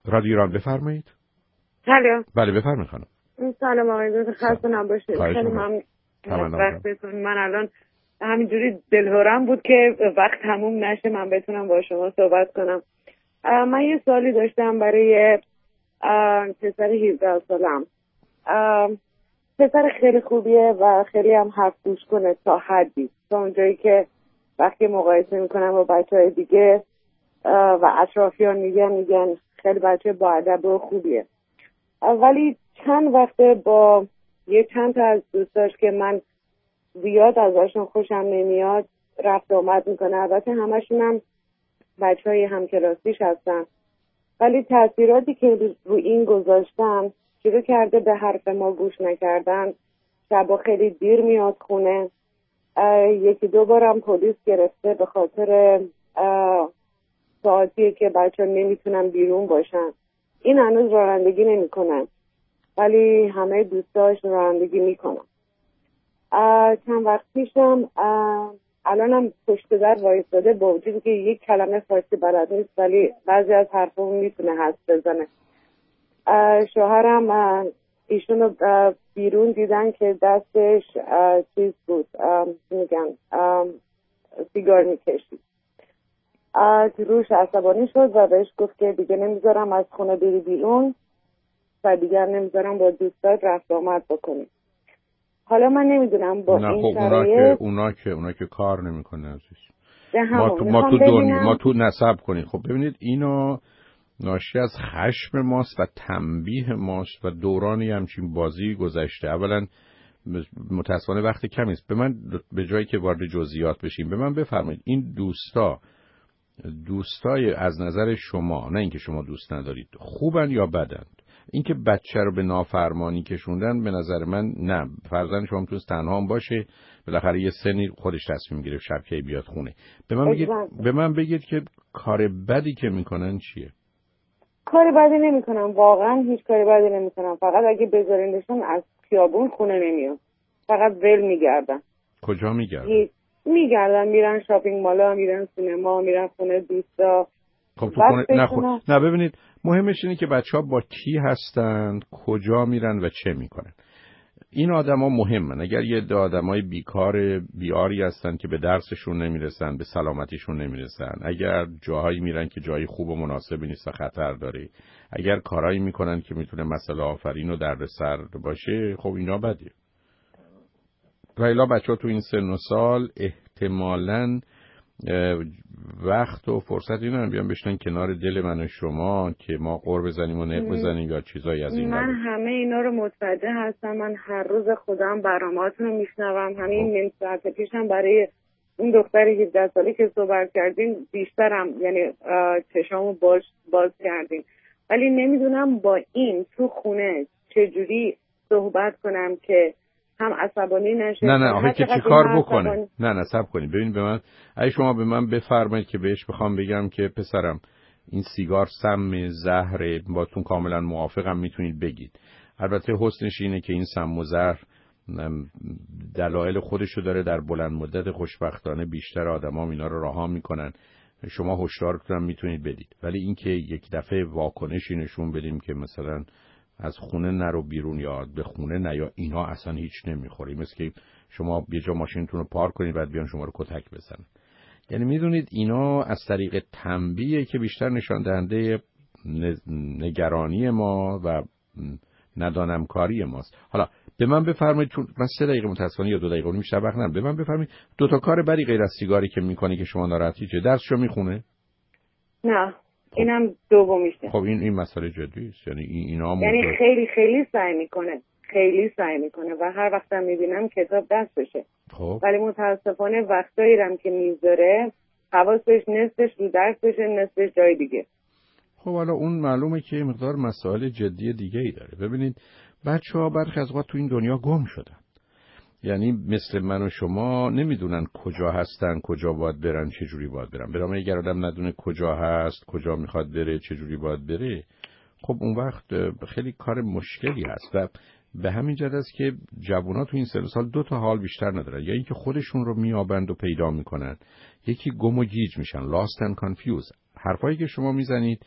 رادیو ایران بفرمایید. الو. بله بفرمایید خانم. سلام آقای دکتر، خسته نباشید. خیلی ممنون از وقتتون. من الان همینجوری دلهورم بود که وقت تموم نشه من بتونم با شما صحبت کنم. من یه سوالی داشتم برای پسر 17 سالم. پسر خیلی خوبیه و خیلی هم حرف گوش کنه تا حدی، تا اونجایی که وقتی مقایسه میکنم با بچهای دیگه و اطرافیان میگن خیلی بچه با ادب و خوبیه. ولی چند وقته با یه چند تا از دوستاش که من زیاد ازشون خوشم نمیاد رفت آمد میکنه. البته همشون هم بچهای همکلاسیش هستن، ولی تاثیراتی که رو این گذاشتن شروع کرده به حرف ما گوش نکردن. شبا خیلی دیر میاد خونه. یکی دو بارم پلیس گرفته به خاطر ساعتیه که بچه نمیتونن بیرون باشن. این هنوز رانندگی نمیکنن ولی همه دوستاش رانندگی میکنن. چند وقت پیشم الانم پشت در وایستاده با وجودی که یک کلمه فارسی بلد نیست ولی بعضی از حرفامو میتونه حدس بزنه. شوهرم ایشونو بیرون دیدن که دستش چیز بود، میگن سیگار میکشید. روش عصبانی شد و بهش گفت که دیگه نمیذارم از خونه بری بیرون و دیگر نمیذارم با دوستات رفت آمد بکنی. حالا من نمیدونم با این شرایط اونا که کار نمیکنه عزیز. ما تو نسب کنید. خب ببینید اینو ناشی از خشم ماست و تنبیه ماست و دورانی همچین بازی گذشته. اولا متاسفانه وقت کمی است. به جایی که وارد جزئیات بشیم به من بفرمایید این دوستای از نظر شما، نه اینکه شما دوست ندارید، خوبن یا بدن؟ اینکه بچه رو به نافرمانی کشوندن به نظر من نه. فرزند شما میتونست تنها هم باشه، بالاخره یه سنی خودش تصمیم گرفت شب کی بیاد خونه. به من بگید که کار بدی که میکنن چیه؟ کار بدی نمیکنن، واقعا هیچ کاری بدی نمیکنن. فقط اگه بذارینشون از خیابون خونه نمیان، فقط ول میگردن. کجا میگردن؟ میگردن میرن شاپینگ مالا، میرن سینما، میرن خونه دوستا. خب تو خونه نه ببینید مهمش اینه که بچه‌ها با کی هستند، کجا میرن و چه میکنن. این آدما مهمن. اگر یه عده آدمای بیکار بیاری هستن که به درسشون نمیرسن، به سلامتیشون نمیرسن، اگر جاهایی میرن که جای خوب و مناسبی نیست و خطر داره، اگر کارایی میکنن که میتونه مسئله آفرین و دردسر باشه، خب اینا بدیه. و الا بچه‌ها تو این سن و سال احتمالاً وقت و فرصت اینا بیان بشنن کنار دل من و شما که ما قور بزنیم و نق بزنیم یا چیزایی از این من همه اینا رو متوجه هستم. من هر روز خودم برنامه‌هاتون رو میشنوم. همین نیم ساعت پیشم برای اون دختر 17 ساله که صحبت کردیم بیشترم یعنی چشامو باز کردیم، ولی نمیدونم با این تو خونه چجوری صحبت کنم که هم عصبانی نشه. نه آخه که چی کار بکنه؟ نه صبر کنید. ببین به من اگه شما به من بفرمایید که بهش بخوام بگم که پسرم این سیگار سم زهره، باتون کاملا موافقم، میتونید بگید. البته حسنش اینه که این سم و زهر دلایل خودشو داره. در بلند مدت خوشبختانه بیشتر آدما اینا رو رها میکنن. شما هشدارتون میتونید بدید، ولی اینکه یک دفعه واکنشی نشون بدیم که مثلا از خونه نرو بیرون یا به خونه نه یا اینا اصلا هیچ نمیخوره. مثل که شما یه جا ماشینتون رو پارک کنید بعد بیان شما رو کتک بزنن. یعنی میدونید اینا از طریق تنبیه که بیشتر نشان دهنده نگرانی ما و ندانمکاری ماست. حالا به من بفرمایید، چون من 3 دقیقه متاسفانه یا 2 دقیقه بیشتر وقت ندارم، به من بفرمایید 2 تا کار بدی غیر از سیگاری که میکنه که شما ناراحتی چه؟ درسشو میخونه؟ نه اینم دومیشه. خب این مسئله جدی است. یعنی اینا یعنی خیلی سعی میکنه و هر وقتم میبینم کتاب دستشه. خب ولی متاسفانه وقتایی رم که میذاره حواسش نصفش رو درسشه نصفش جای دیگه. خب حالا اون معلومه که مقدار مسائل جدی دیگه ای داره. ببینید بچه‌ها برخی از وقت تو این دنیا گم شدن. یعنی مثل من و شما نمیدونن کجا هستن، کجا باید برن، چه جوری باید برن. برام اگر آدم ندونه کجا هست، کجا میخواد بره، چه جوری باید بره، خب اون وقت خیلی کار مشکلی هست. و به همین جهت است که جوونا تو این سال 2 تا حال بیشتر ندارن. یا اینکه خودشون رو میابند و پیدا میکنن، یکی گم و گیج میشن، lost and confused. حرفایی که شما میزنید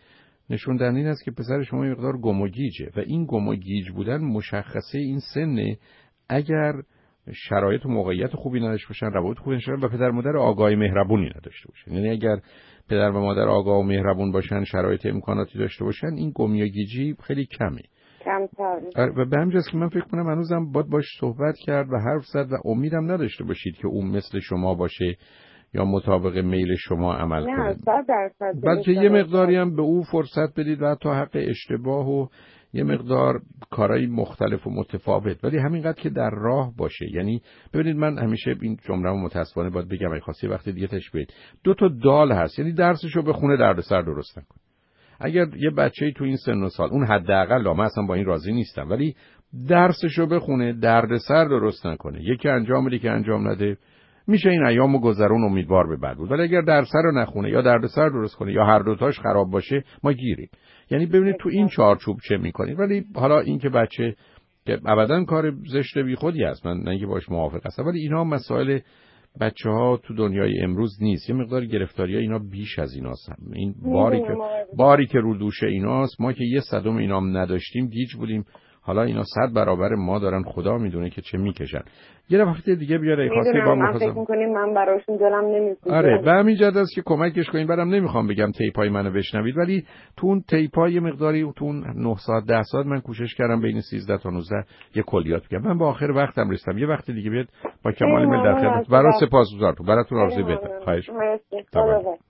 نشون دهنده این است که پسر شما یه مقدار گم و گیجه و این گم و گیج بودن مشخصه این سنه. اگر شرایط و موقعیت خوبی نداشته باشن، روابط خوبی نداشته باشن و پدر مادر آگاهی مهربونی نداشته باشن، یعنی اگر پدر و مادر آگاه و مهربون باشن، شرایط امکاناتی داشته باشن، این گمی و گیجی خیلی کمه. کمتر. و به همین جاست که من فکر کنم هنوزم باش صحبت کرد و حرف زد و امیدم نداشته باشید که اون مثل شما باشه یا مطابق میل شما عمل کنه. نه 100%. بلکه یه مقداری هم به او فرصت بدید و حتی حق اشتباه و یه مقدار کارهای مختلف و متفاوت، ولی همینقدر که در راه باشه. یعنی ببینید من همیشه این جمله رو متاسفانه باید بگم، اگه خواستی وقتی دیگه تشبیه 2 تا دال هست، یعنی درسشو بخونه دردسر درست نکنه. اگر یه بچه‌ای تو این سن و سال، اون حداقل من اصلا با این راضی نیستم، ولی درسشو بخونه دردسر درست نکنه، یکی انجام بده که انجام نده، میشه این ایامو گذرون، امیدوار به بعد بود. ولی اگر درسر رو نخونه یا دردسر درست کنه یا هر دوتاش خراب باشه، ما گیریم. یعنی ببینید تو این چارچوب چه میکنید. ولی حالا این که بچه که ابداً کار زشت بی خودی است، من نه اینکه باش موافق هستم، ولی اینا مسائل بچه‌ها تو دنیای امروز نیست. یه مقدار گرفتاری‌ها اینا بیش از ایناست. این باری که رو دوش ایناست. ما که 1/100 اینام نداشتیم گیج بودیم، حالا اینا 100 برابر ما دارن، خدا میدونه که چه میکشن. یه وقت دیگه بیاره ای خواسته با من فکر می‌کنم من براشون دلم نمی‌سوزه. آره به همین جهت است که کمکش کنین. برام نمیخوام بگم تیپای منو بشنوید، ولی تو اون تیپای مقداری تو اون 9 ساعت 10 ساعت من کوشش کردم بین 13 تا 19 یه کلیات بگم. من با آخر وقتم رسیدم. یه وقت دیگه بیاد با کمال میل در خدمت. برای سپاسگزارم. براتون آرزوی بهتر. خواهش می‌کنم.